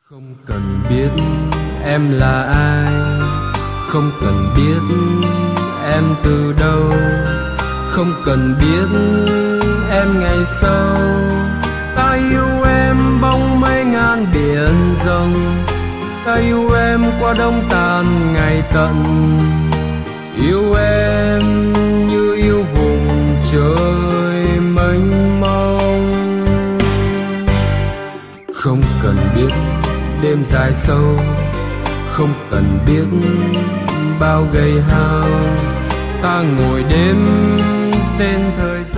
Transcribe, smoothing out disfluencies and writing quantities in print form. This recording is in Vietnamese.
Không cần biết em là ai, không cần biết em từ đâu, không cần biết em ngày sau. Ta yêu em bóng mấy ngàn biển rộng, ta yêu em qua đông tàn ngày tận, yêu em như yêu vùng trời mênh mông. Không cần biết đêm dài sâu, không cần biết bao gầy hao, ta ngồi đêm tên thời